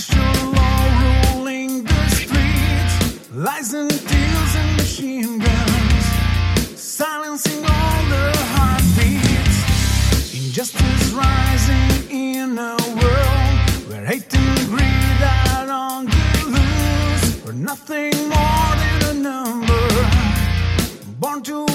Martial law ruling the streets, lies and deals and machine guns, silencing all the heartbeats. Injustice rising in a world where hate and greed are on the loose. We're nothing more than a number, born to